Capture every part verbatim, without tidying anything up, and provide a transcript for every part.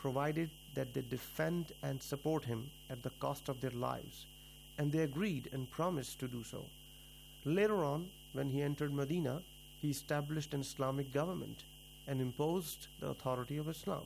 provided that they defend and support him at the cost of their lives, and they agreed and promised to do so. Later on, when he entered Medina, he established an Islamic government and imposed the authority of Islam.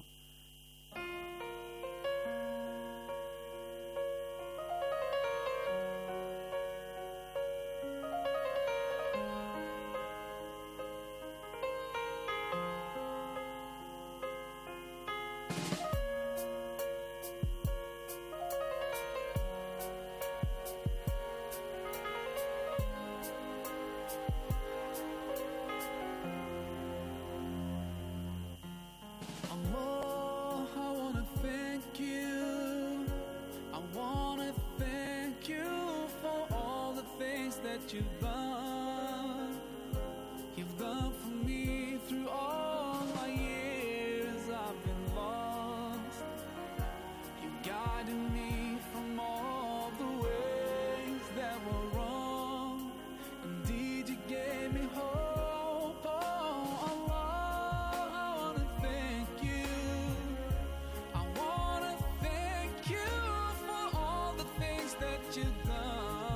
You've done, you've done for me through all my years I've been lost. You guided me from all the ways that were wrong. Indeed, you gave me hope. Oh, Allah, I wanna thank you. I wanna thank you for all the things that you've done.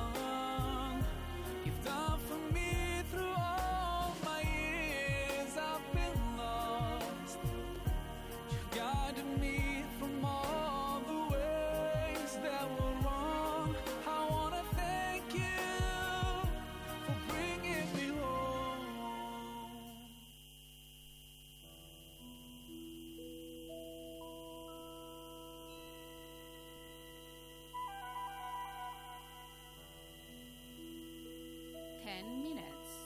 Ten minutes.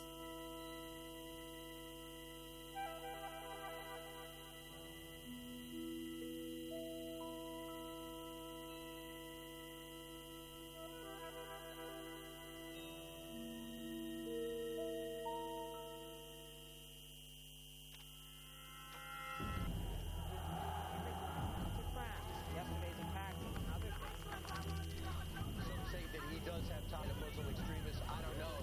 Yesterday's attack and other things. Some say that he does have ties to Muslim extremists. I don't know.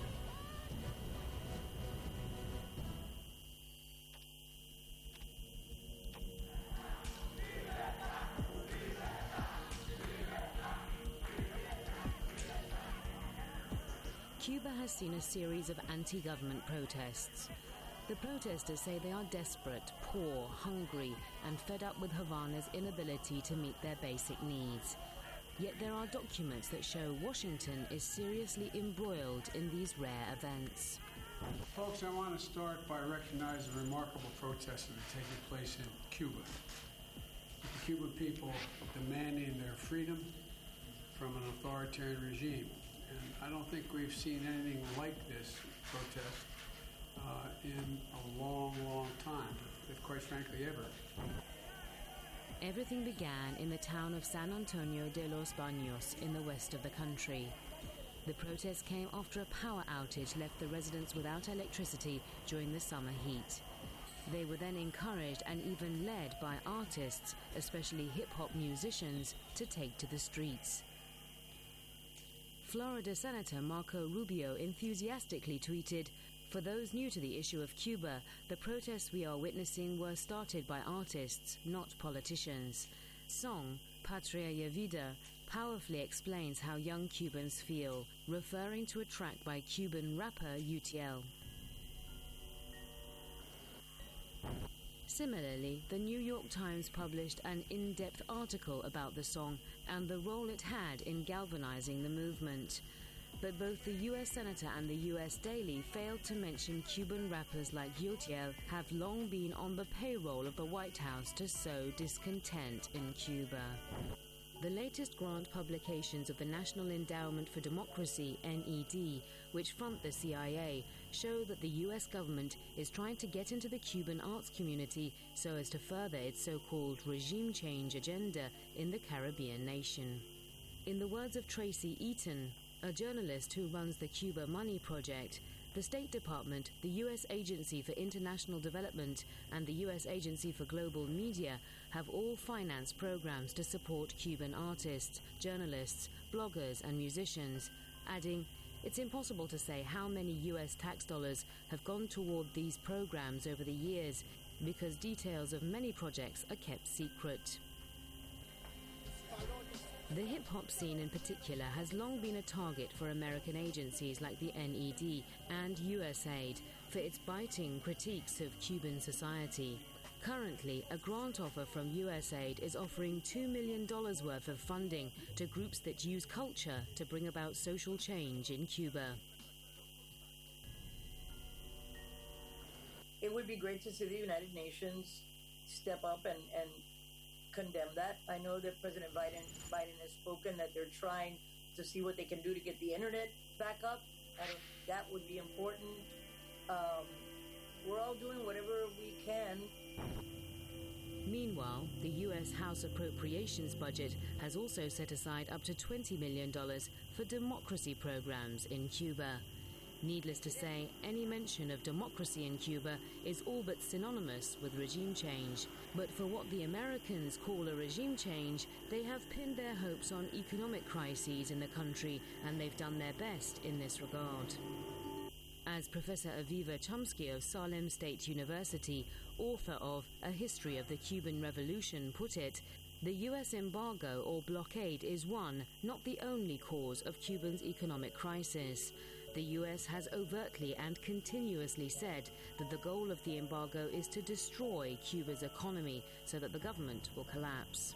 Cuba has seen a series of anti-government protests. The protesters say they are desperate, poor, hungry, and fed up with Havana's inability to meet their basic needs. Yet there are documents that show Washington is seriously embroiled in these rare events. Folks, I want to start by recognizing the remarkable protests that are taking place in Cuba. The Cuban people demanding their freedom from an authoritarian regime. And I don't think we've seen anything like this protest uh, in a long, long time, if quite frankly ever. Everything began in the town of San Antonio de los Baños in the west of the country. The protest came after a power outage left the residents without electricity during the summer heat. They were then encouraged and even led by artists, especially hip-hop musicians, to take to the streets. Florida Senator Marco Rubio enthusiastically tweeted, "For those new to the issue of Cuba, the protests we are witnessing were started by artists, not politicians. Song, Patria y Vida, powerfully explains how young Cubans feel, referring to a track by Cuban rapper U T L. Similarly, the New York Times published an in-depth article about the song and the role it had in galvanizing the movement. But both the U S Senator and the U S Daily failed to mention Cuban rappers like Yotiel have long been on the payroll of the White House to sow discontent in Cuba. The latest grant publications of the National Endowment for Democracy, N E D, which front the C I A, show that the U S government is trying to get into the Cuban arts community so as to further its so-called regime change agenda in the Caribbean nation. In the words of Tracy Eaton, a journalist who runs the Cuba Money Project, the State Department, the U S Agency for International Development, and the U S Agency for Global Media have all financed programs to support Cuban artists, journalists, bloggers, and musicians, adding, "It's impossible to say how many U S tax dollars have gone toward these programs over the years. because details of many projects are kept secret. The hip-hop scene in particular has long been a target for American agencies like the N E D and U S A I D for its biting critiques of Cuban society. Currently, a grant offer from U S A I D is offering two million dollars worth of funding to groups that use culture to bring about social change in Cuba. It would be great to see the United Nations step up and, and condemn that. I know that President Biden Biden has spoken that they're trying to see what they can do to get the internet back up. I don't, that would be important. Um, we're all doing whatever we can. Meanwhile, the U S House Appropriations budget has also set aside up to twenty million dollars for democracy programs in Cuba. Needless to say, any mention of democracy in Cuba is all but synonymous with regime change. But for what the Americans call a regime change, they have pinned their hopes on economic crises in the country, and they've done their best in this regard. As Professor Aviva Chomsky of Salem State University, author of A History of the Cuban Revolution, put it, the U S embargo or blockade is one, not the only cause of Cuba's economic crisis. The U S has overtly and continuously said that the goal of the embargo is to destroy Cuba's economy so that the government will collapse.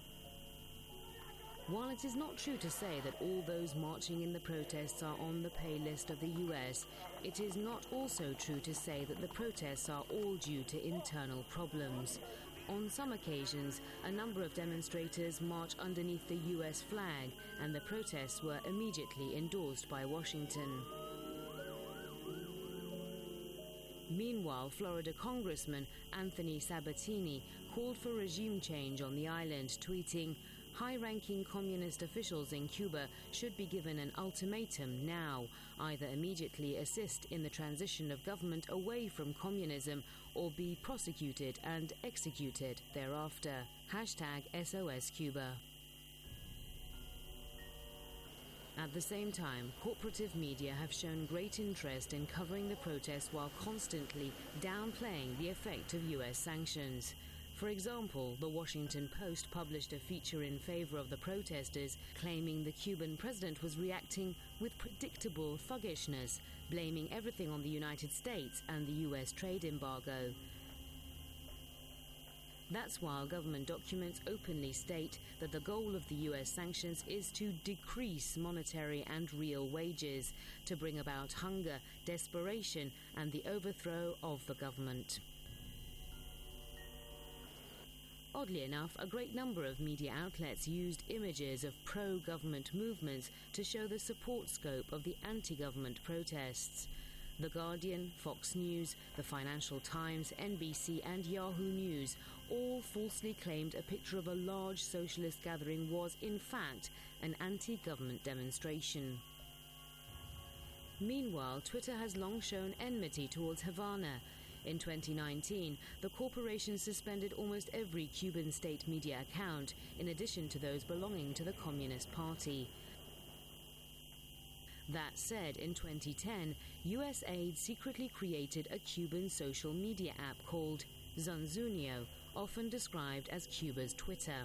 While it is not true to say that all those marching in the protests are on the pay list of the U S, it is not also true to say that the protests are all due to internal problems. On some occasions, a number of demonstrators march underneath the U S flag, and the protests were immediately endorsed by Washington. Meanwhile, Florida Congressman Anthony Sabatini called for regime change on the island, tweeting, "High-ranking communist officials in Cuba should be given an ultimatum now, either immediately assist in the transition of government away from communism or be prosecuted and executed thereafter. Hashtag S O S Cuba." At the same time, corporative media have shown great interest in covering the protests while constantly downplaying the effect of U S sanctions. For example, the Washington Post published a feature in favor of the protesters, claiming the Cuban president was reacting with predictable thuggishness, blaming everything on the United States and the U S trade embargo. That's while government documents openly state that the goal of the U S sanctions is to decrease monetary and real wages, to bring about hunger, desperation, and the overthrow of the government. Oddly enough, a great number of media outlets used images of pro-government movements to show the support scope of the anti-government protests. The Guardian, Fox News, the Financial Times, N B C and Yahoo News all falsely claimed a picture of a large socialist gathering was, in fact, an anti-government demonstration. Meanwhile, Twitter has long shown enmity towards Havana. In twenty nineteen, the corporation suspended almost every Cuban state media account, in addition to those belonging to the Communist Party. That said, in twenty ten, U S A I D secretly created a Cuban social media app called Zunzunio, often described as Cuba's Twitter.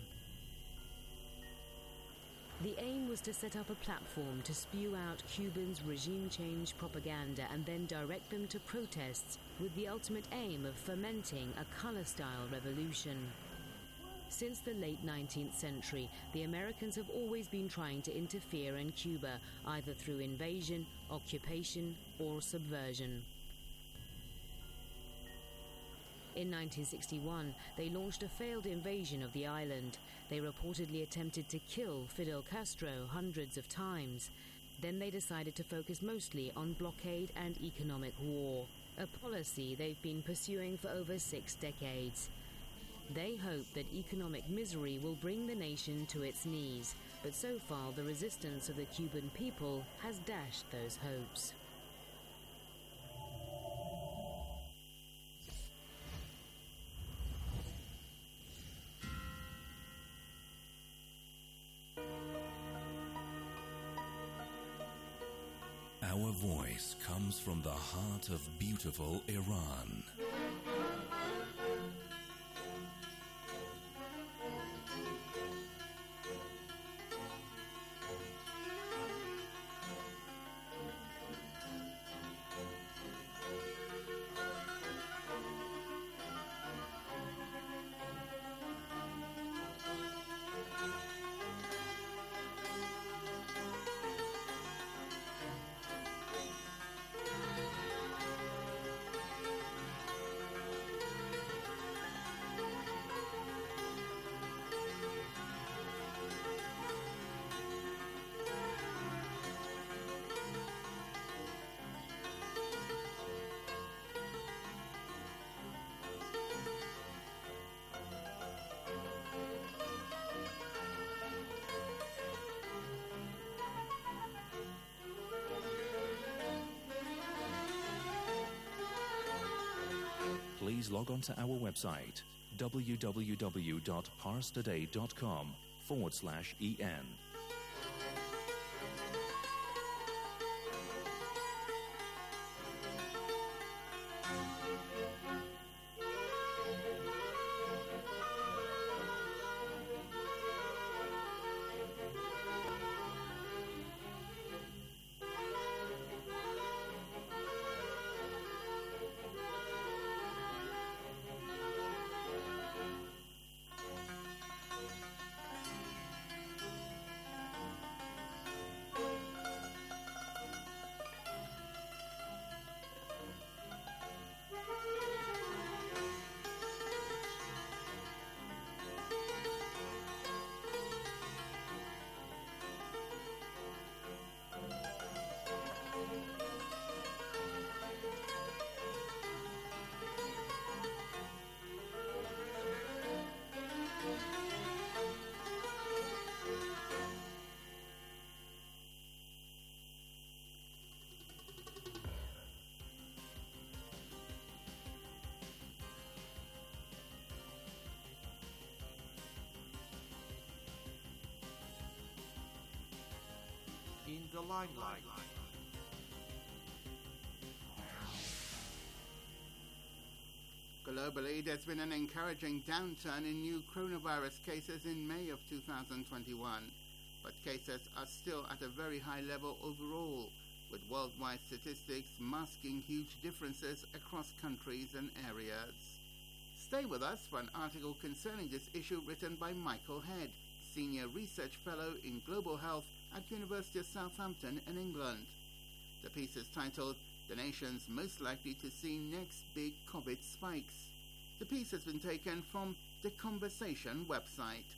The aim was to set up a platform to spew out Cubans' regime change propaganda and then direct them to protests with the ultimate aim of fomenting a color-style revolution. Since the late nineteenth century, the Americans have always been trying to interfere in Cuba, either through invasion, occupation, or subversion. In nineteen sixty-one, they launched a failed invasion of the island. They reportedly attempted to kill Fidel Castro hundreds of times. Then they decided to focus mostly on blockade and economic war, a policy they've been pursuing for over six decades. They hope that economic misery will bring the nation to its knees, but so far the resistance of the Cuban people has dashed those hopes. Our voice comes from the heart of beautiful Iran. please log on to our website, www.parstoday.com forward slash en. In the limelight. Globally, there's been an encouraging downturn in new coronavirus cases in May of two thousand twenty-one, but cases are still at a very high level overall, with worldwide statistics masking huge differences across countries and areas. Stay with us for an article concerning this issue written by Michael Head, Senior Research Fellow in Global Health at University of Southampton in England. The piece is titled, "The Nations Most Likely to See Next Big COVID Spikes." The piece has been taken from the Conversation website.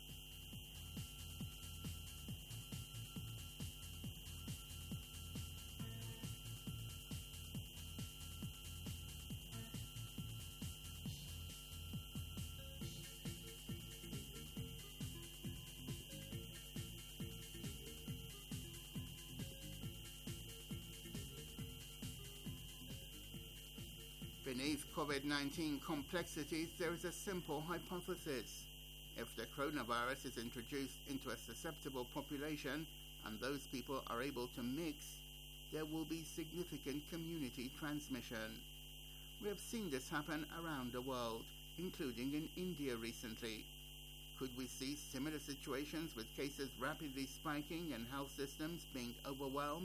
Beneath COVID nineteen complexities, there is a simple hypothesis. If the coronavirus is introduced into a susceptible population and those people are able to mix, there will be significant community transmission. We have seen this happen around the world, including in India recently. Could we see similar situations with cases rapidly spiking and health systems being overwhelmed?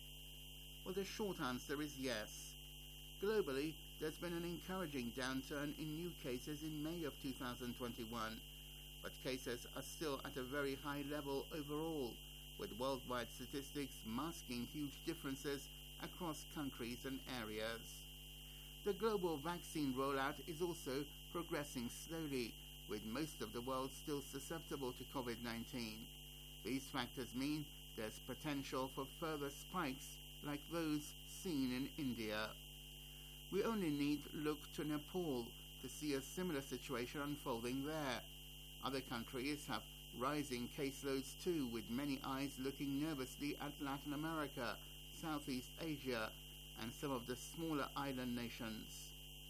Well, the short answer is yes. Globally, there's been an encouraging downturn in new cases in May of two thousand twenty-one, but cases are still at a very high level overall, with worldwide statistics masking huge differences across countries and areas. The global vaccine rollout is also progressing slowly, with most of the world still susceptible to COVID nineteen. These factors mean there's potential for further spikes like those seen in India. We only need look to Nepal to see a similar situation unfolding there. Other countries have rising caseloads too, with many eyes looking nervously at Latin America, Southeast Asia, and some of the smaller island nations.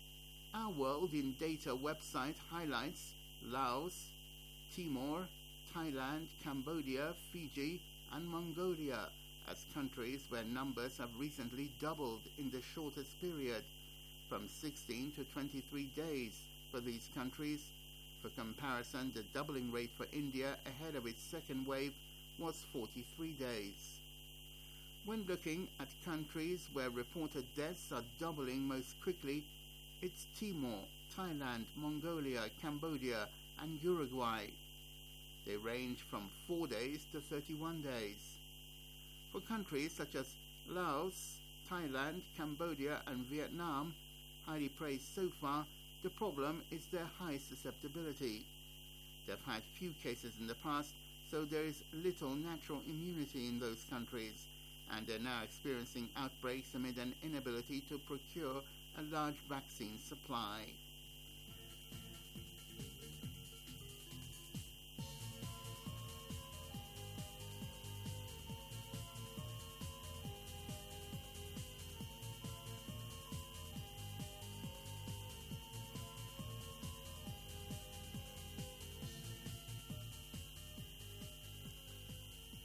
Our World in Data website highlights Laos, Timor, Thailand, Cambodia, Fiji, and Mongolia as countries where numbers have recently doubled in the shortest period, from sixteen to twenty-three days for these countries. For comparison, the doubling rate for India ahead of its second wave was forty-three days. When looking at countries where reported deaths are doubling most quickly, it's Timor, Thailand, Mongolia, Cambodia, and Uruguay. They range from four days to thirty-one days. For countries such as Laos, Thailand, Cambodia, and Vietnam, highly praised so far, the problem is their high susceptibility. They've had few cases in the past, so there is little natural immunity in those countries, and they're now experiencing outbreaks amid an inability to procure a large vaccine supply.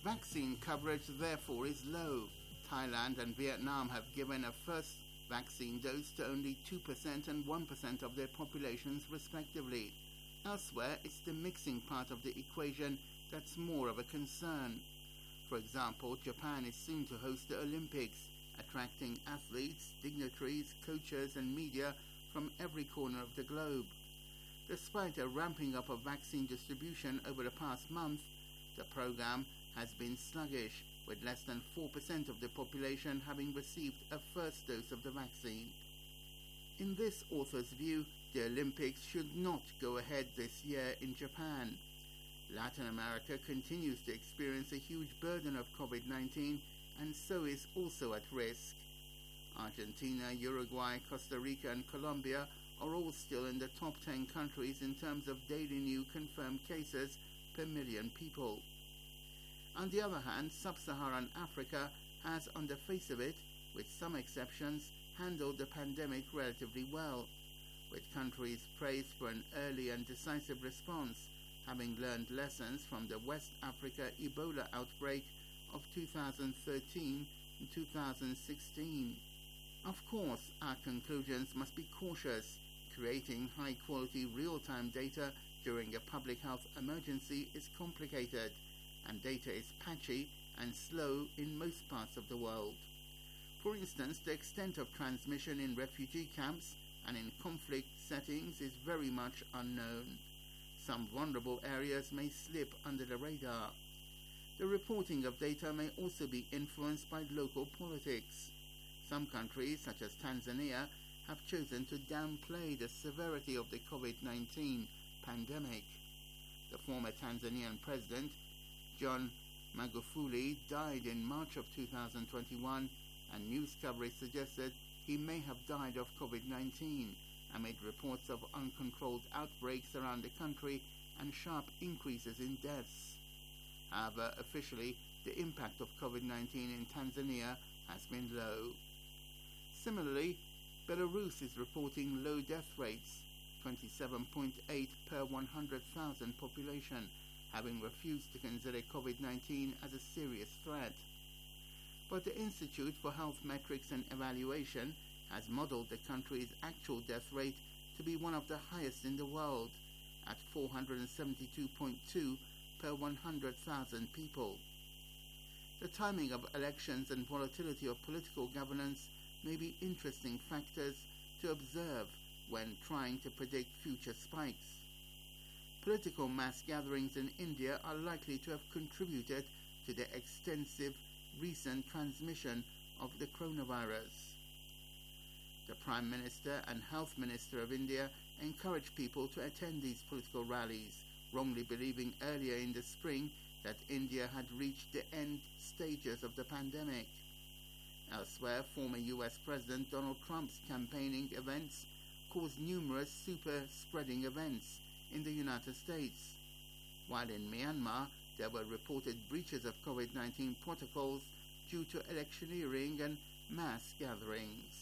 Vaccine coverage, therefore, is low. Thailand and Vietnam have given a first vaccine dose to only two percent and one percent of their populations, respectively. Elsewhere, it's the mixing part of the equation that's more of a concern. For example, Japan is soon to host the Olympics, attracting athletes, dignitaries, coaches, and media from every corner of the globe. Despite a ramping up of vaccine distribution over the past month, the program has been sluggish, with less than four percent of the population having received a first dose of the vaccine. In this author's view, the Olympics should not go ahead this year in Japan. Latin America continues to experience a huge burden of COVID nineteen and so is also at risk. Argentina, Uruguay, Costa Rica and Colombia are all still in the top ten countries in terms of daily new confirmed cases per million people. On the other hand, sub-Saharan Africa has, on the face of it, with some exceptions, handled the pandemic relatively well, with countries praised for an early and decisive response, having learned lessons from the West Africa Ebola outbreak of two thousand thirteen and two thousand sixteen. Of course, our conclusions must be cautious. Creating high-quality real-time data during a public health emergency is complicated, and data is patchy and slow in most parts of the world. For instance, the extent of transmission in refugee camps and in conflict settings is very much unknown. Some vulnerable areas may slip under the radar. The reporting of data may also be influenced by local politics. Some countries, such as Tanzania, have chosen to downplay the severity of the COVID nineteen pandemic. The former Tanzanian president, John Magufuli, died in March of two thousand twenty-one, and news coverage suggested he may have died of COVID nineteen amid reports of uncontrolled outbreaks around the country and sharp increases in deaths. However, officially, the impact of COVID nineteen in Tanzania has been low. Similarly, Belarus is reporting low death rates, twenty-seven point eight per one hundred thousand population, having refused to consider COVID nineteen as a serious threat. But the Institute for Health Metrics and Evaluation has modeled the country's actual death rate to be one of the highest in the world, at four hundred seventy-two point two per one hundred thousand people. The timing of elections and volatility of political governance may be interesting factors to observe when trying to predict future spikes. Political mass gatherings in India are likely to have contributed to the extensive recent transmission of the coronavirus. The Prime Minister and Health Minister of India encouraged people to attend these political rallies, wrongly believing earlier in the spring that India had reached the end stages of the pandemic. Elsewhere, former U S President Donald Trump's campaigning events caused numerous super-spreading events in the United States, while in Myanmar there were reported breaches of COVID nineteen protocols due to electioneering and mass gatherings.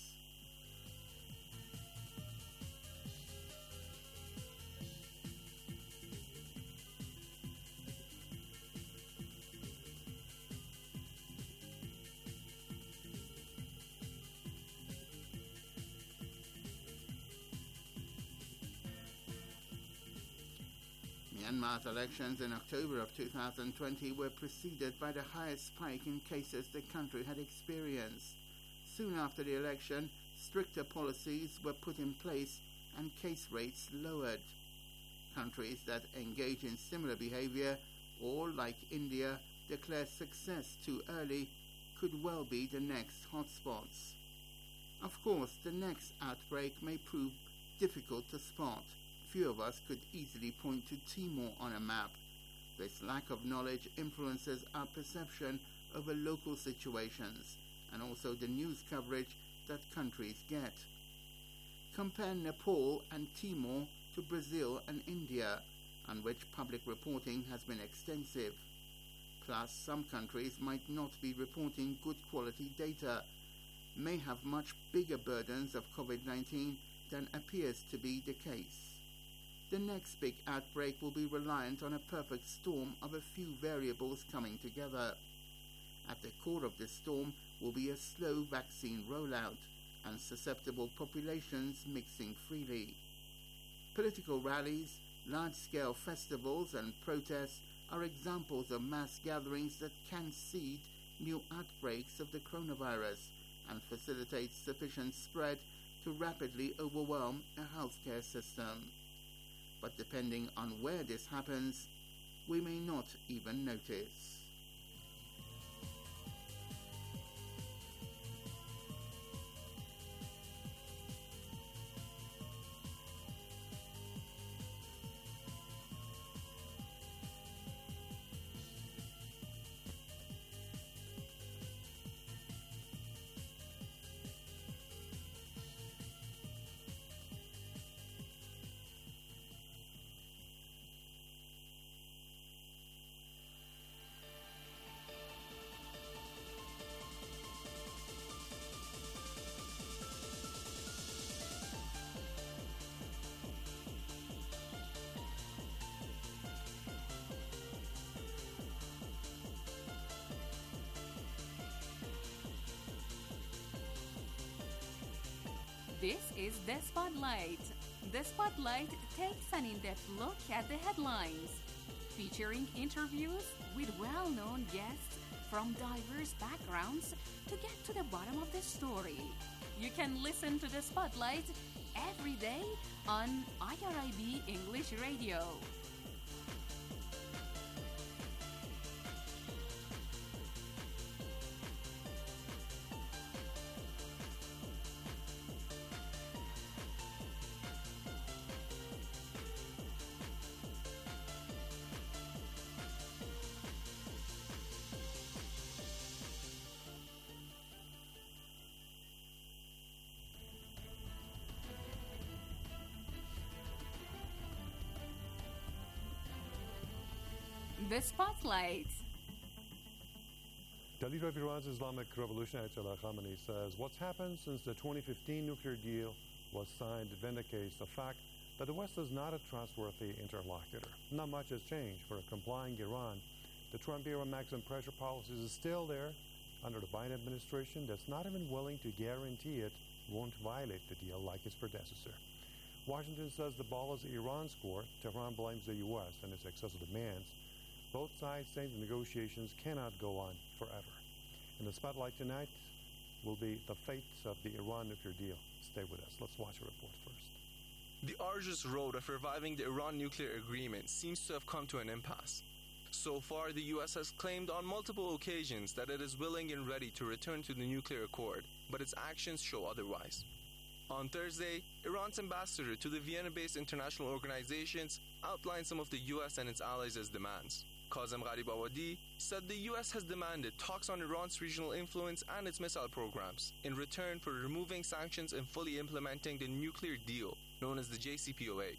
Myanmar's elections in October of two thousand twenty were preceded by the highest spike in cases the country had experienced. Soon after the election, stricter policies were put in place and case rates lowered. Countries that engage in similar behavior or, like India, declare success too early could well be the next hotspots. Of course, the next outbreak may prove difficult to spot. Few of us could easily point to Timor on a map. This lack of knowledge influences our perception over local situations and also the news coverage that countries get. Compare Nepal and Timor to Brazil and India, on which public reporting has been extensive. Plus, some countries might not be reporting good quality data, may have much bigger burdens of COVID nineteen than appears to be the case. the next big outbreak will be reliant on a perfect storm of a few variables coming together. At the core of this storm will be a slow vaccine rollout and susceptible populations mixing freely. Political rallies, large-scale festivals and protests are examples of mass gatherings that can seed new outbreaks of the coronavirus and facilitate sufficient spread to rapidly overwhelm a healthcare system. But depending on where this happens, we may not even notice. This is The Spotlight. The Spotlight takes an in-depth look at the headlines, featuring interviews with well-known guests from diverse backgrounds to get to the bottom of the story. You can listen to The Spotlight every day on I R I B English Radio. The Spotlight. The leader of Iran's Islamic Revolution, Ayatollah Khamenei, says what's happened since the twenty fifteen nuclear deal was signed vindicates the fact that the West is not a trustworthy interlocutor. Not much has changed for a complying Iran. The Trump-era maximum pressure policies is still there under the Biden administration that's not even willing to guarantee it won't violate the deal like its predecessor. Washington says the ball is Iran's court. Tehran blames the U S and its excessive demands. Both sides say the negotiations cannot go on forever. In the spotlight tonight will be the fate of the Iran nuclear deal. Stay with us. Let's watch a report first. The arduous road of reviving the Iran nuclear agreement seems to have come to an impasse. So far, the U S has claimed on multiple occasions that it is willing and ready to return to the nuclear accord, but its actions show otherwise. On Thursday, Iran's ambassador to the Vienna-based international organizations outlined some of the U S and its allies' demands. Kazem Gharibabadi said the U S has demanded talks on Iran's regional influence and its missile programs in return for removing sanctions and fully implementing the nuclear deal known as the J C P O A.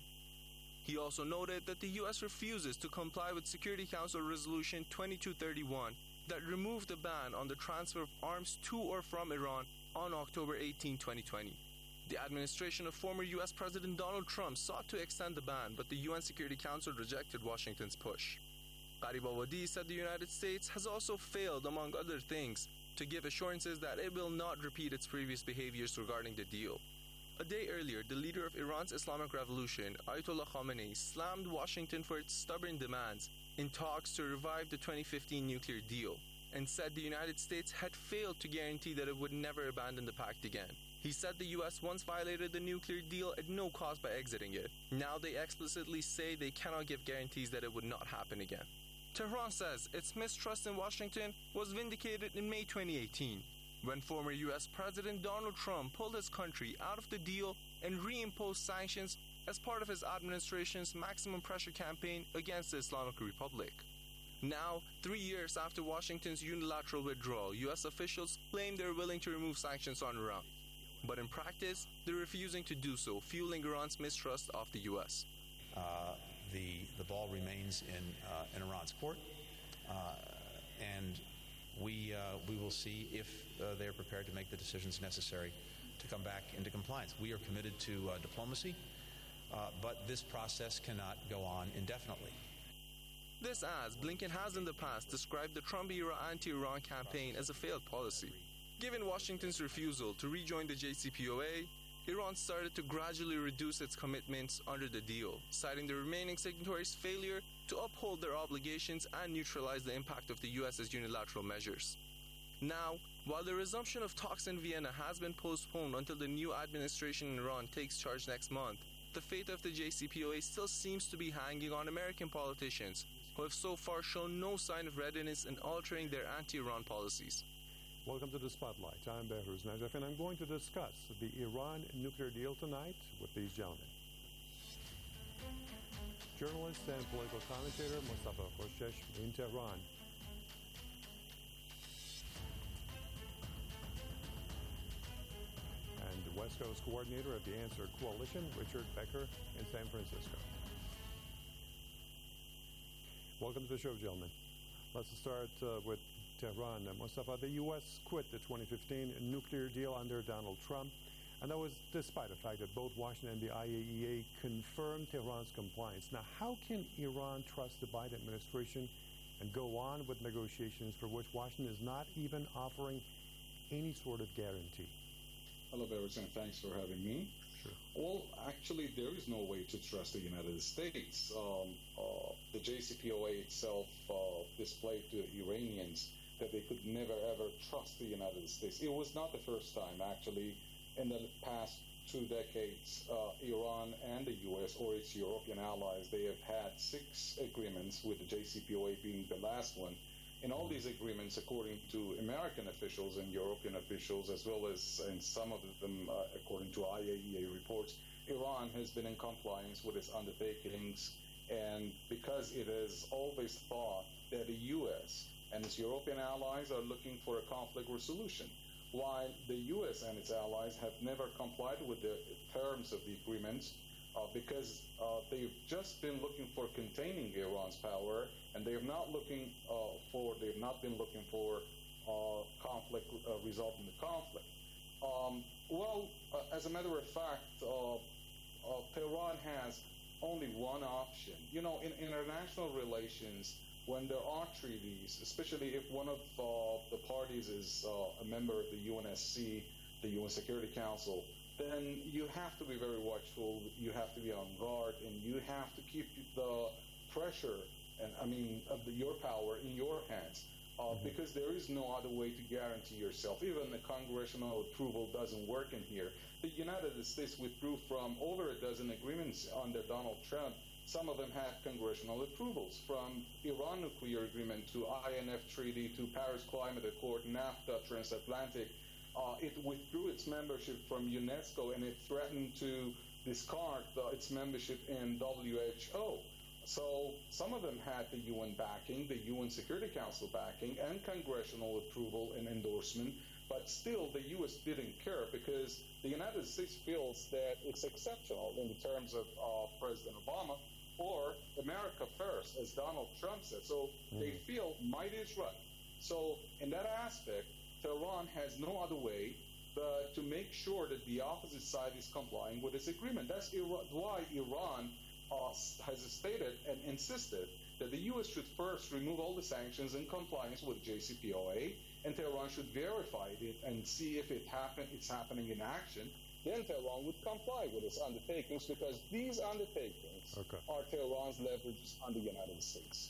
He also noted that the U S refuses to comply with Security Council Resolution twenty-two thirty-one that removed the ban on the transfer of arms to or from Iran on October eighteenth, twenty twenty. The administration of former U S President Donald Trump sought to extend the ban, but the U N Security Council rejected Washington's push. Gharibabadi said the United States has also failed, among other things, to give assurances that it will not repeat its previous behaviors regarding the deal. A day earlier, the leader of Iran's Islamic Revolution, Ayatollah Khamenei, slammed Washington for its stubborn demands in talks to revive the twenty fifteen nuclear deal, and said the United States had failed to guarantee that it would never abandon the pact again. He said the U S once violated the nuclear deal at no cost by exiting it. Now they explicitly say they cannot give guarantees that it would not happen again. Tehran says its mistrust in Washington was vindicated in May twenty eighteen, when former U S President Donald Trump pulled his country out of the deal and reimposed sanctions as part of his administration's maximum pressure campaign against the Islamic Republic. Now, three years after Washington's unilateral withdrawal, U S officials claim they're willing to remove sanctions on Iran. But in practice, they're refusing to do so, fueling Iran's mistrust of the U S. Uh, the, the ball remains in, uh, in Iran's court, uh, and we, uh, we will see if uh, they're prepared to make the decisions necessary to come back into compliance. We are committed to uh, diplomacy. uh, but this process cannot go on indefinitely. This as Blinken has in the past described the Trump-era anti-Iran campaign as a failed policy. Given Washington's refusal to rejoin the J C P O A, Iran started to gradually reduce its commitments under the deal, citing the remaining signatories' failure to uphold their obligations and neutralize the impact of the U S's unilateral measures. Now, while the resumption of talks in Vienna has been postponed until the new administration in Iran takes charge next month, the fate of the J C P O A still seems to be hanging on American politicians, who have so far shown no sign of readiness in altering their anti-Iran policies. Welcome to the Spotlight. I'm Behruz Najaf, and I'm going to discuss the Iran nuclear deal tonight with these gentlemen. Journalist and political commentator Mustafa Khoshesh in Tehran. And West Coast coordinator of the Answer Coalition, Richard Becker in San Francisco. Welcome to the show, gentlemen. Let's start uh, with Tehran. Uh, Mustafa, the U S quit the twenty fifteen nuclear deal under Donald Trump, and that was despite the fact that both Washington and the I A E A confirmed Tehran's compliance. Now, how can Iran trust the Biden administration and go on with negotiations for which Washington is not even offering any sort of guarantee? Hello, Behruz, and thanks for having me. Sure. Well, actually, there is no way to trust the United States. Um, uh, the J C P O A itself uh, displayed to Iranians that they could never, ever trust the United States. It was not the first time, actually. In the past two decades, uh, Iran and the U S or its European allies, they have had six agreements, with the J C P O A being the last one. In all these agreements, according to American officials and European officials, as well as in some of them, uh, according to I A E A reports, Iran has been in compliance with its undertakings, and because it has always thought that the U S and its European allies are looking for a conflict resolution, while the U S and its allies have never complied with the terms of the agreements, uh, because uh, they've just been looking for containing Iran's power, and they have not looking uh, for they have not been looking for uh, conflict uh, resulting in the conflict. Um, well, uh, as a matter of fact, uh, uh, Tehran has only one option. You know, in international relations, when there are treaties, especially if one of uh, the parties is uh, a member of the U N S C, the U N Security Council, then you have to be very watchful, you have to be on guard, and you have to keep the pressure, and I mean, of the, your power in your hands, uh, mm-hmm. because there is no other way to guarantee yourself. Even the congressional approval doesn't work in here. The United States withdrew from over a dozen agreements under Donald Trump. Some of them had congressional approvals, from Iran nuclear agreement to I N F treaty to Paris Climate Accord, NAFTA, transatlantic. Uh, it withdrew its membership from UNESCO, and it threatened to discard uh, its membership in W H O. So some of them had the U N backing, the U N Security Council backing, and congressional approval and endorsement, but still the U S didn't care, because the United States feels that it's exceptional in terms of uh, President Obama, or America first, as Donald Trump said. So mm-hmm. they feel might is right. So in that aspect, Tehran has no other way but to make sure that the opposite side is complying with this agreement. That's Iran, why Iran uh, has stated and insisted that the U S should first remove all the sanctions in compliance with J C P O A, and Tehran should verify it and see if it happen, it's happening in action. Then Tehran would comply with its undertakings, because these undertakings okay. are Tehran's leverage on the United States.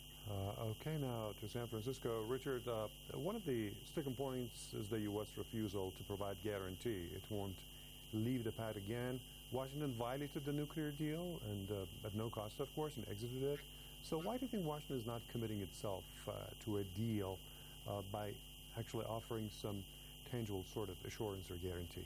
Uh, okay, now to San Francisco. Richard, uh, one of the sticking points is the U S refusal to provide guarantee. It won't leave the pad again. Washington violated the nuclear deal, and uh, at no cost, of course, and exited it. So why do you think Washington is not committing itself uh, to a deal uh, by actually offering some tangible sort of assurance or guarantee?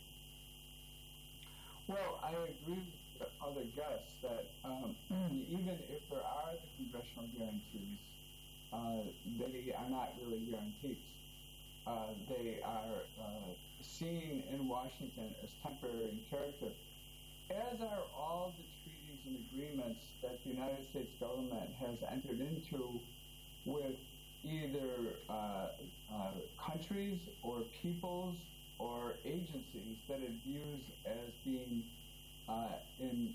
Well, I agree with other guests that um, even if there are the congressional guarantees, uh, they are not really guarantees. Uh, they are uh, seen in Washington as temporary in character, as are all the treaties and agreements that the United States government has entered into with either uh, uh, countries or peoples or agencies that it views as being uh, in,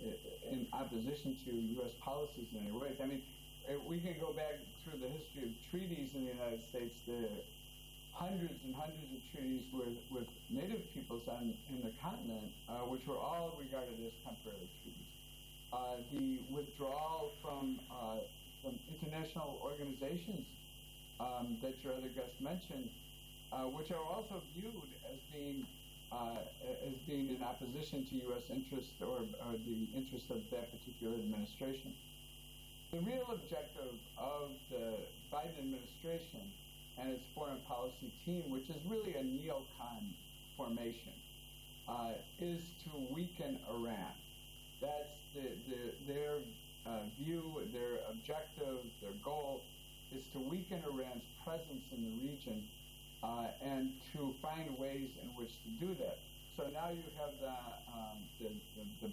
in opposition to U S policies in any ways. I mean, we can go back through the history of treaties in the United States. There are hundreds and hundreds of treaties with, with native peoples on in the continent, uh, which were all regarded as temporary treaties. Uh, the withdrawal from uh, from international organizations um, that your other guest mentioned, uh, which are also viewed as being uh, as being in opposition to U S interests or, or the interest of that particular administration. The real objective of the Biden administration and its foreign policy team, which is really a neocon formation, uh, is to weaken Iran. That's the, the, their uh, view, their objective, their goal is to weaken Iran's presence in the region uh, and to find ways in which to do that. So now you have the, um, the, the, the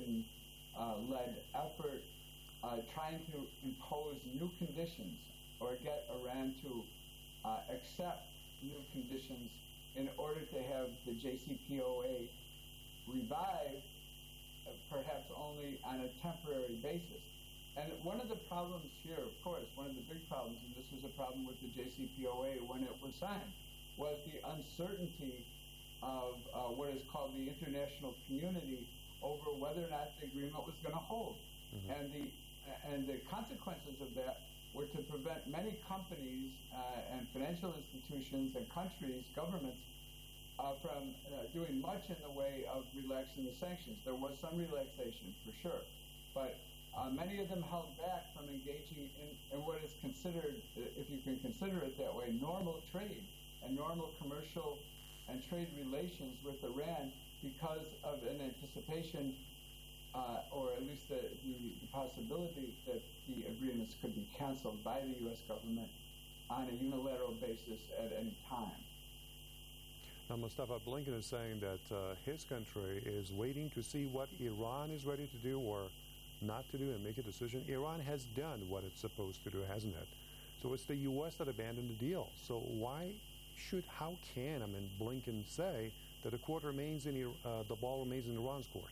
Blinken-led uh, effort uh, trying to impose new conditions or get Iran to uh, accept new conditions in order to have the J C P O A revived, uh, perhaps only on a temporary basis. And one of the problems here, of course, one of the big problems, and this was a problem with the J C P O A when it was signed, was the uncertainty of uh, what is called the international community over whether or not the agreement was going to hold. Mm-hmm. And the and the consequences of that were to prevent many companies uh, and financial institutions and countries, governments, uh, from uh, doing much in the way of relaxing the sanctions. There was some relaxation, for sure, but uh, many of them held back from engaging in, in what is considered, if you can consider it that way, normal trade and normal commercial and trade relations with Iran because of an anticipation Uh, or at least the, the, the possibility that the agreements could be canceled by the U S government on a unilateral basis at any time. Now, Mustafa, Blinken is saying that uh, his country is waiting to see what Iran is ready to do or not to do and make a decision. Iran has done what it's supposed to do, hasn't it? So it's the U S that abandoned the deal. So why should, how can, I mean, Blinken say that the court remains in, uh, the ball remains in Iran's court?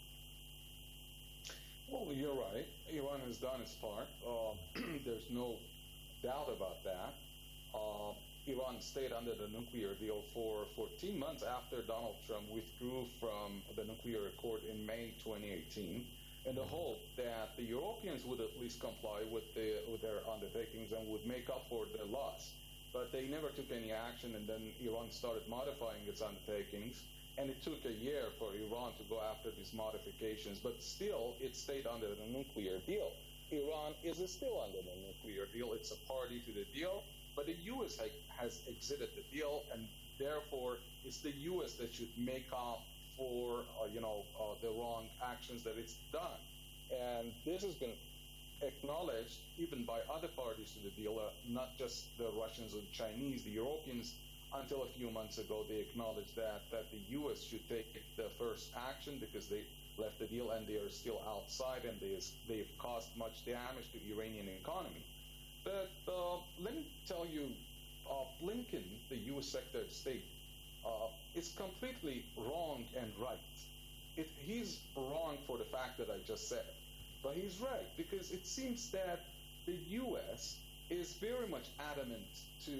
Well, you're right. Iran has done its part. Uh, there's no doubt about that. Uh, Iran stayed under the nuclear deal for fourteen months after Donald Trump withdrew from the nuclear accord in May twenty eighteen, in the hope that the Europeans would at least comply with, the, with their undertakings and would make up for their loss. But they never took any action, and then Iran started modifying its undertakings. And it took a year for Iran to go after these modifications, but still it stayed under the nuclear deal. Iran is still under the nuclear deal. It's a party to the deal, but the U S ha- has exited the deal, and therefore it's the U S that should make up for uh, you know uh, the wrong actions that it's done. And this has been acknowledged even by other parties to the deal, uh, not just the Russians or the Chinese, the Europeans. Until a few months ago, they acknowledged that, that the U S should take the first action because they left the deal and they are still outside and they, they've caused much damage to the Iranian economy. But uh, let me tell you, uh, Blinken, the U S Secretary of State, uh, is completely wrong and right. It, he's wrong for the fact that I just said, but he's right because it seems that the U S is very much adamant to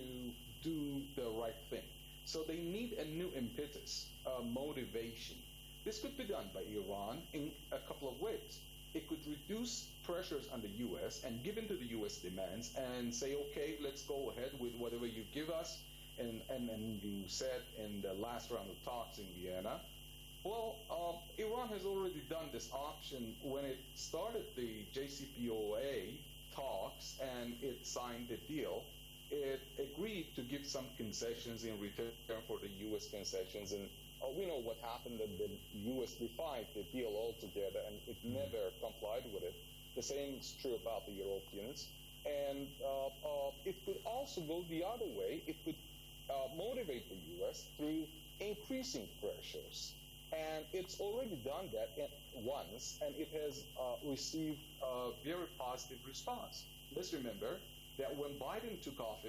do the right thing. So they need a new impetus, uh, motivation. This could be done by Iran in a couple of ways. It could reduce pressures on the U S and give in to the U S demands and say, okay, let's go ahead with whatever you give us. And, and, and you said in the last round of talks in Vienna, well, uh, Iran has already done this option when it started the J C P O A talks and it signed the deal. It agreed to give some concessions in return for the U S concessions, and uh, we know what happened, that the U S defied the deal altogether, and it never complied with it. The same is true about the Europeans, and uh, uh, it could also go the other way. It could uh, motivate the U S through increasing pressures, and it's already done that once, and it has uh, received a very positive response. Let's remember that when Biden took office,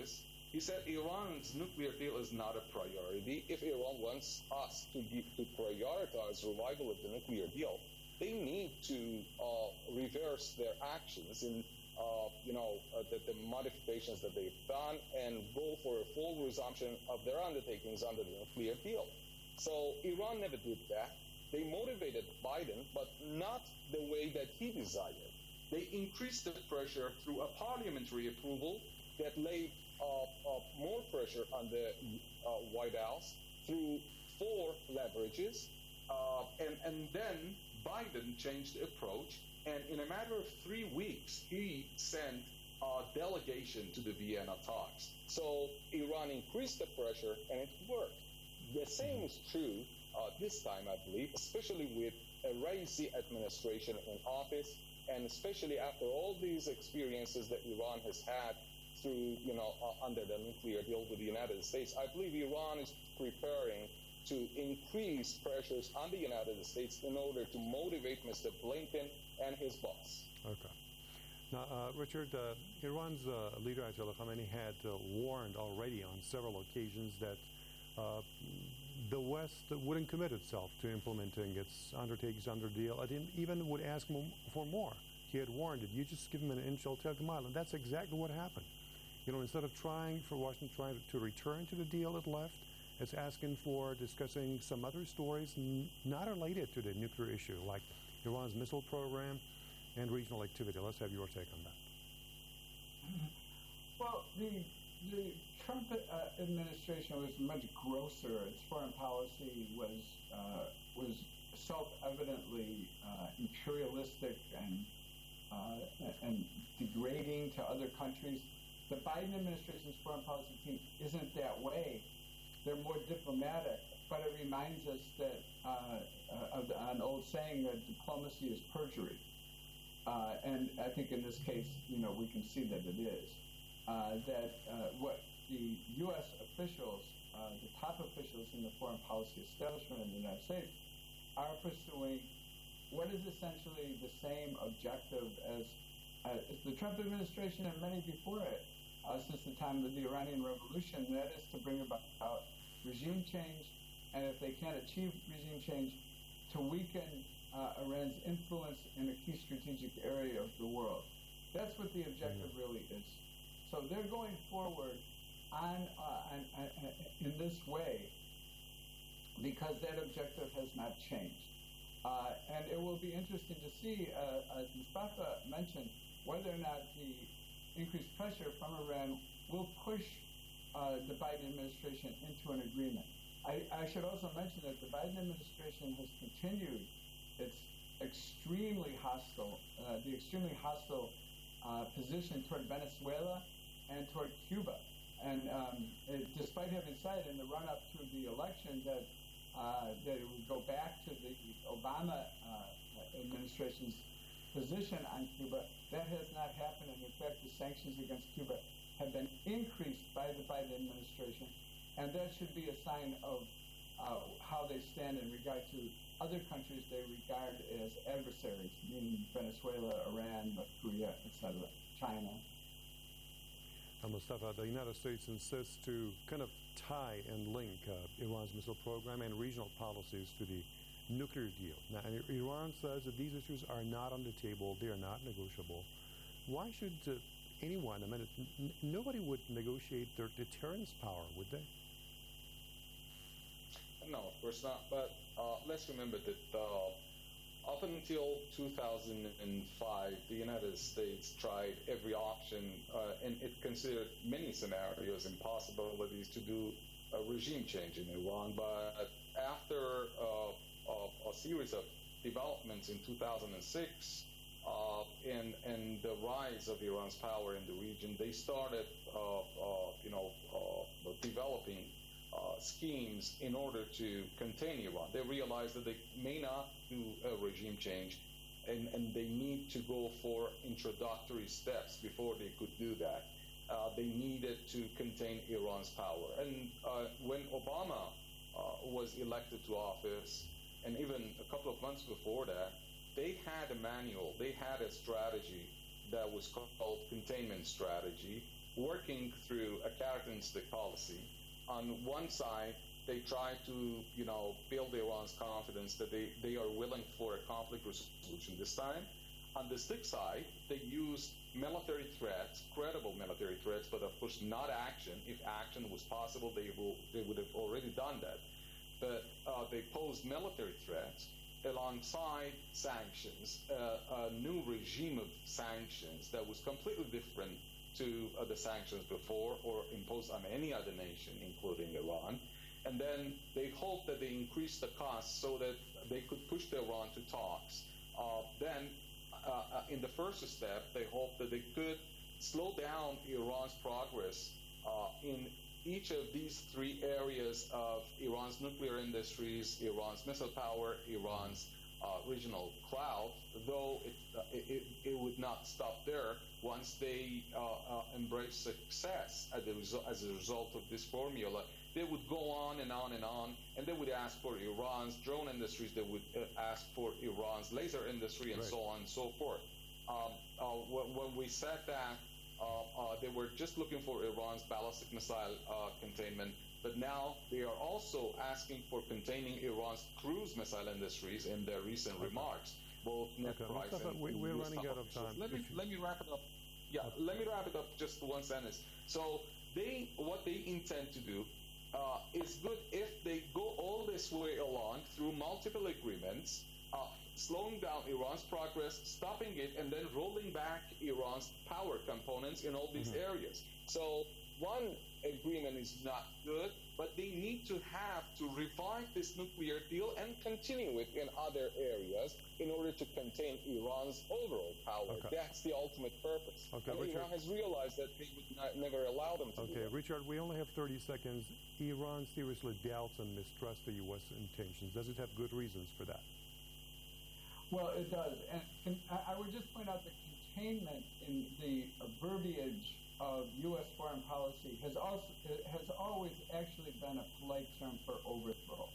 He said Iran's nuclear deal is not a priority. If Iran wants us to, give, to prioritize revival of the nuclear deal, they need to uh, reverse their actions in, uh, you know, uh, the, the modifications that they've done and go for a full resumption of their undertakings under the nuclear deal. So Iran never did that. They motivated Biden, but not the way that he desired. They increased the pressure through a parliamentary approval that laid uh, uh, more pressure on the uh, White House through four leverages. Uh, and, and then Biden changed the approach, and in a matter of three weeks, he sent a delegation to the Vienna talks. So Iran increased the pressure, and it worked. The same is true uh, this time, I believe, especially with a Raisi administration in office, and especially after all these experiences that Iran has had through, you know, uh, under the nuclear deal with the United States. I believe Iran is preparing to increase pressures on the United States in order to motivate Mister Blinken and his boss. Okay. Now, uh, Richard, uh, Iran's uh, leader Ayatollah Khamenei had uh, warned already on several occasions that uh, the West wouldn't commit itself to implementing its undertakings under deal. It even would ask for more. He had warned it. You just give him an inch, I'll take a mile. And that's exactly what happened. You know, instead of trying for Washington trying to return to the deal it left, it's asking for discussing some other stories n- not related to the nuclear issue, like Iran's missile program and regional activity. Let's have your take on that. Well, the the Trump uh, administration was much grosser. Its foreign policy was uh, was self-evidently uh, imperialistic and uh, and degrading to other countries. The Biden administration's foreign policy team isn't that way. They're more diplomatic, but it reminds us that uh, uh, of an old saying that diplomacy is perjury. Uh, and I think in this case, you know, we can see that it is. Uh, that uh, what the U S officials, uh, the top officials in the foreign policy establishment in the United States, are pursuing what is essentially the same objective as, uh, as the Trump administration and many before it, uh, since the time of the Iranian Revolution, that is to bring about uh, regime change, and if they can't achieve regime change, to weaken uh, Iran's influence in a key strategic area of the world. That's what the objective really is. So they're going forward on, uh, on, on in this way because that objective has not changed. Uh, and it will be interesting to see, uh, as Mustafa mentioned, whether or not the increased pressure from Iran will push uh, the Biden administration into an agreement. I, I should also mention that the Biden administration has continued its extremely hostile, uh, the extremely hostile uh, position toward Venezuela and toward Cuba. And um, it, despite having said in the run-up to the election that uh, that it would go back to the Obama uh, administration's position on Cuba, that has not happened. And in fact, the sanctions against Cuba have been increased by the Biden administration. And that should be a sign of uh, how they stand in regard to other countries they regard as adversaries, meaning Venezuela, Iran, North Korea, et cetera, China. Uh, Mustafa, the United States insists to kind of tie and link uh, Iran's missile program and regional policies to the nuclear deal. Now, Iran says that these issues are not on the table, they are not negotiable. Why should uh, anyone, I mean, n- nobody would negotiate their deterrence power, would they? No, of course not. But uh, let's remember that uh, up until two thousand five, the United States tried every option, uh, and it considered many scenarios and possibilities to do a regime change in Iran. But after uh, a, a series of developments in two thousand six uh, and, and the rise of Iran's power in the region, they started, uh, uh, you know, uh, developing Uh, schemes in order to contain Iran. They realized that they may not do a regime change, and, and they need to go for introductory steps before they could do that. Uh, they needed to contain Iran's power. And uh, when Obama uh, was elected to office, and even a couple of months before that, they had a manual, they had a strategy that was called containment strategy. working through a carrot-and-stick policy. On one side, they try to, you know, build Iran's confidence that they, they are willing for a conflict resolution this time. On the stick side, they use military threats, credible military threats, but of course not action. If action was possible, they will they would have already done that. But uh, they posed military threats alongside sanctions, uh, a new regime of sanctions that was completely different to uh, the sanctions before or imposed on any other nation, including Iran. And then they hope that they increase the costs so that they could push Iran to talks. Uh, then, uh, uh, in the first step, they hope that they could slow down Iran's progress uh, in each of these three areas of Iran's nuclear industries, Iran's missile power, Iran's uh, regional clout, though it, uh, it, it would not stop there once they uh, uh, embrace success as a, result, as a result of this formula. They would go on and on and on, and they would ask for Iran's drone industries, they would uh, ask for Iran's laser industry, and right. so on and so forth. Um, uh, when, when we said that, uh, uh, they were just looking for Iran's ballistic missile uh, containment, but now they are also asking for containing Iran's cruise missile industries in their recent okay. remarks, both net okay. price Mustafa, and we, we're running out of time. Let me, let me wrap it up. Yeah, okay. let me wrap it up just one sentence. So they, what they intend to do Uh, it's good if they go all this way along through multiple agreements, uh, slowing down Iran's progress, stopping it, and then rolling back Iran's power components in all these mm-hmm. areas. So one agreement is not good, but they need to have to revive this nuclear deal and continue it in other areas in order to contain Iran's overall power. Okay. That's the ultimate purpose. Okay, and Richard, Iran has realized that they would not, never allow them to okay, do that. Richard, we only have thirty seconds. Iran seriously doubts and mistrusts the U S intentions. Does it have good reasons for that? Well, it does. And, and I would just point out that containment in the uh, verbiage of U S foreign policy has also has always actually been a polite term for overthrow.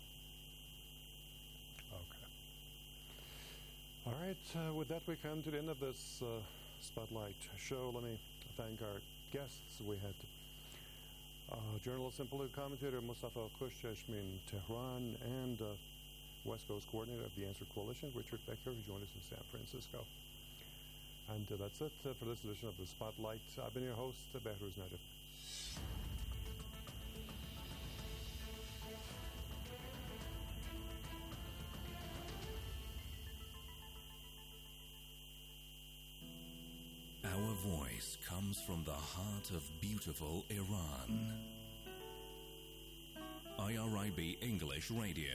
Okay. All right. Uh, with that, we come to the end of this uh, Spotlight show. Let me thank our guests. We had uh, journalist and political commentator Mustafa Kushchesh in Tehran and uh, West Coast coordinator of the Answer Coalition, Richard Becker, who joined us in San Francisco. And uh, that's it uh, for this edition of the Spotlight. I've been your host, Behruz Najaf. Our voice comes from the heart of beautiful Iran. I R I B English Radio.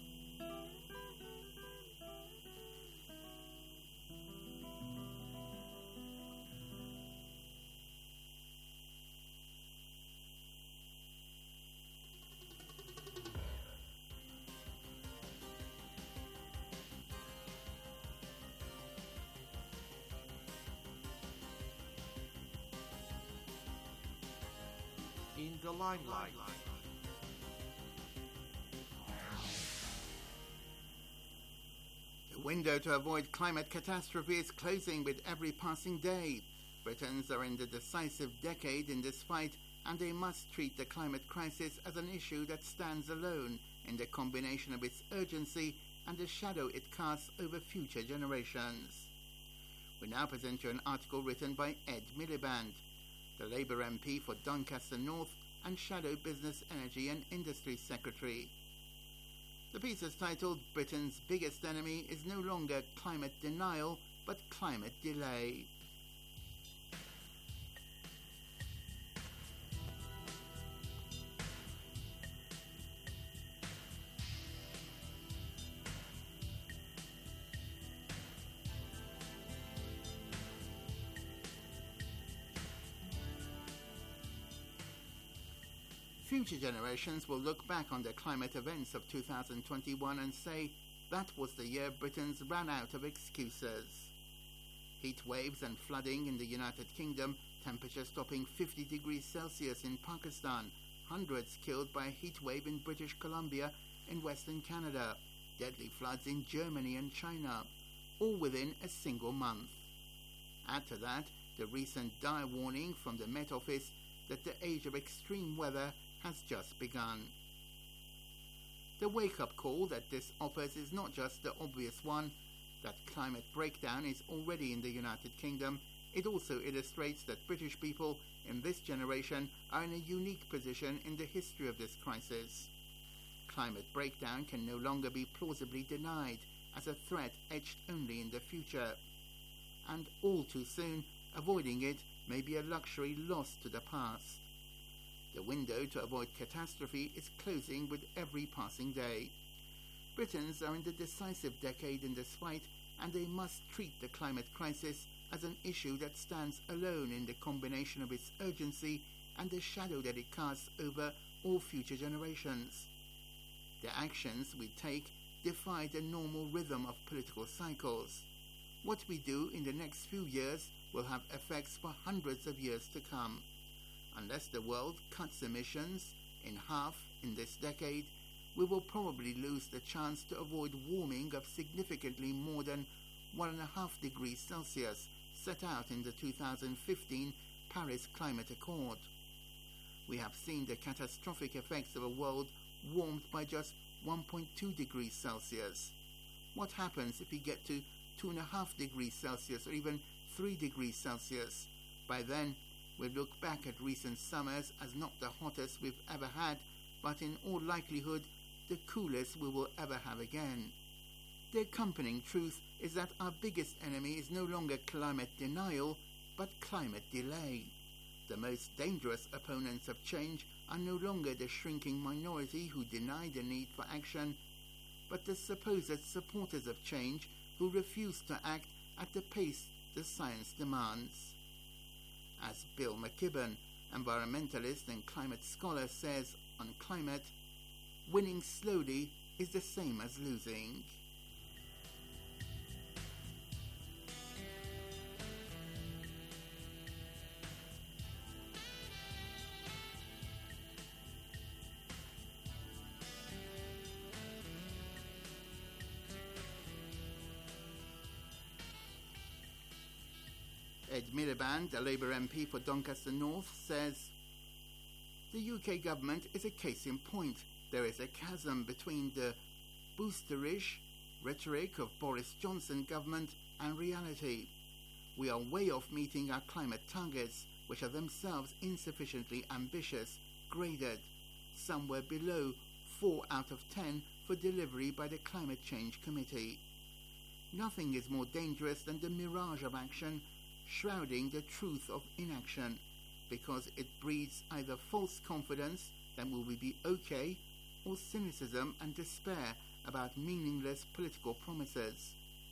In the limelight. The window to avoid climate catastrophe is closing with every passing day. Britons are in the decisive decade in this fight, and they must treat the climate crisis as an issue that stands alone in the combination of its urgency and the shadow it casts over future generations. We now present you an article written by Ed Miliband, the Labour M P for Doncaster North and Shadow Business, Energy and Industry Secretary. The piece is titled "Britain's Biggest Enemy is no longer climate denial, but climate delay." Future generations will look back on the climate events of two thousand twenty-one and say that was the year Britons ran out of excuses. Heat waves and flooding in the United Kingdom, temperatures topping fifty degrees Celsius in Pakistan, hundreds killed by a heat wave in British Columbia in Western Canada, deadly floods in Germany and China, all within a single month. Add to that the recent dire warning from the Met Office that the age of extreme weather has just begun. The wake-up call that this offers is not just the obvious one, that climate breakdown is already in the United Kingdom. It also illustrates that British people in this generation are in a unique position in the history of this crisis. Climate breakdown can no longer be plausibly denied as a threat etched only in the future. And all too soon, avoiding it may be a luxury lost to the past. The window to avoid catastrophe is closing with every passing day. Britons are in the decisive decade in this fight, and they must treat the climate crisis as an issue that stands alone in the combination of its urgency and the shadow that it casts over all future generations. The actions we take defy the normal rhythm of political cycles. What we do in the next few years will have effects for hundreds of years to come. Unless the world cuts emissions in half in this decade, we will probably lose the chance to avoid warming of significantly more than one and a half degrees Celsius set out in the two thousand fifteen Paris Climate Accord. We have seen the catastrophic effects of a world warmed by just one point two degrees Celsius. What happens if we get to two and a half degrees Celsius or even three degrees Celsius? By then, we'll look back at recent summers as not the hottest we've ever had, but in all likelihood, the coolest we will ever have again. The accompanying truth is that our biggest enemy is no longer climate denial, but climate delay. The most dangerous opponents of change are no longer the shrinking minority who deny the need for action, but the supposed supporters of change who refuse to act at the pace the science demands. As Bill McKibben, environmentalist and climate scholar, says on climate, winning slowly is the same as losing. Ed Miliband, a Labour M P for Doncaster North, says, the U K government is a case in point. There is a chasm between the boosterish rhetoric of Boris Johnson government and reality. We are way off meeting our climate targets, which are themselves insufficiently ambitious, graded somewhere below four out of ten for delivery by the Climate Change Committee. Nothing is more dangerous than the mirage of action shrouding the truth of inaction, because it breeds either false confidence that we will be okay, or cynicism and despair about meaningless political promises.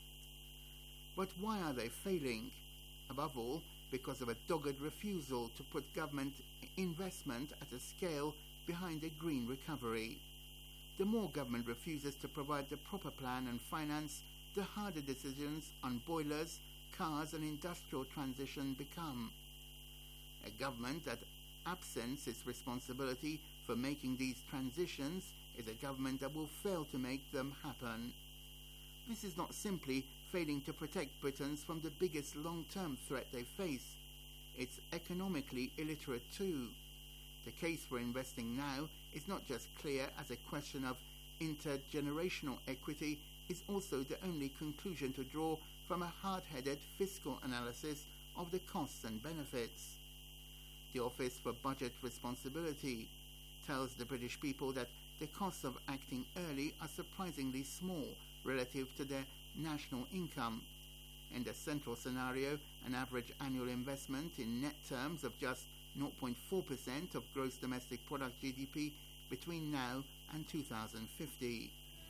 But why are they failing? Above all, because of a dogged refusal to put government investment at a scale behind a green recovery. The more government refuses to provide the proper plan and finance, the harder decisions on boilers, cars and industrial transition become. A government that absents its responsibility for making these transitions is a government that will fail to make them happen. This is not simply failing to protect Britons from the biggest long-term threat they face. It's economically illiterate too. The case for investing now is not just clear as a question of intergenerational equity, it's also the only conclusion to draw from a hard-headed fiscal analysis of the costs and benefits. The Office for Budget Responsibility tells the British people that the costs of acting early are surprisingly small relative to their national income. In the central scenario, an average annual investment in net terms of just zero point four percent of gross domestic product G D P between now and two thousand fifty.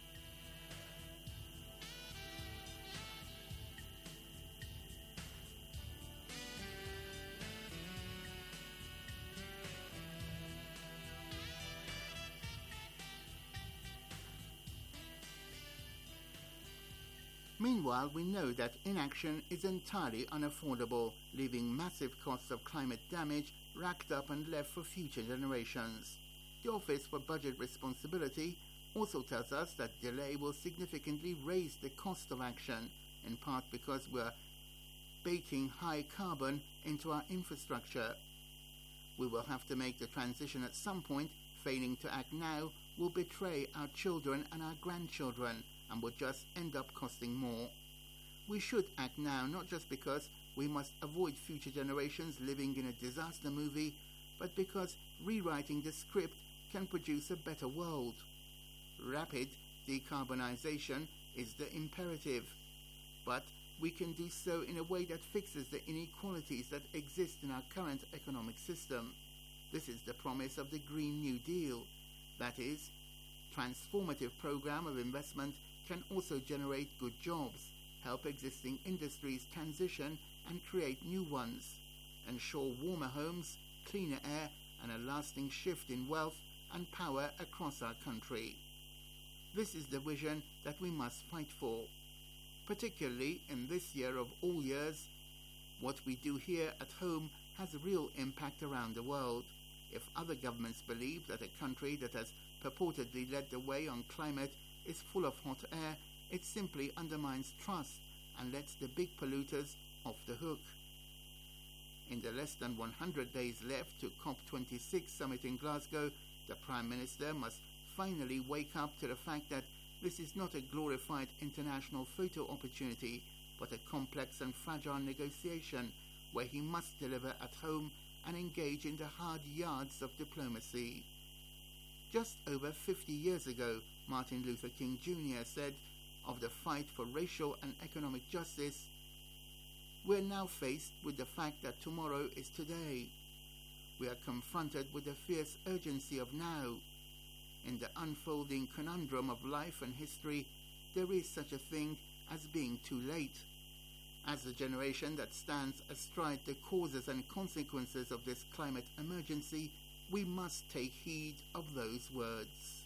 Meanwhile, we know that inaction is entirely unaffordable, leaving massive costs of climate damage racked up and left for future generations. The Office for Budget Responsibility also tells us that delay will significantly raise the cost of action, in part because we're baking high carbon into our infrastructure. We will have to make the transition at some point. Failing to act now will betray our children and our grandchildren and will just end up costing more. We should act now, not just because we must avoid future generations living in a disaster movie, but because rewriting the script can produce a better world. Rapid decarbonization is the imperative, but we can do so in a way that fixes the inequalities that exist in our current economic system. This is the promise of the Green New Deal. That is, transformative program of investment can also generate good jobs, help existing industries transition and create new ones, ensure warmer homes, cleaner air, and a lasting shift in wealth and power across our country. This is the vision that we must fight for. Particularly in this year of all years, what we do here at home has a real impact around the world. If other governments believe that a country that has purportedly led the way on climate is full of hot air, it simply undermines trust and lets the big polluters off the hook. In the less than one hundred days left to COP twenty-six summit in Glasgow, the Prime Minister must finally wake up to the fact that this is not a glorified international photo opportunity, but a complex and fragile negotiation where he must deliver at home and engage in the hard yards of diplomacy. Just over fifty years ago, Martin Luther King Junior said of the fight for racial and economic justice, "We're now faced with the fact that tomorrow is today. We are confronted with the fierce urgency of now. In the unfolding conundrum of life and history, there is such a thing as being too late. As the generation that stands astride the causes and consequences of this climate emergency, we must take heed of those words."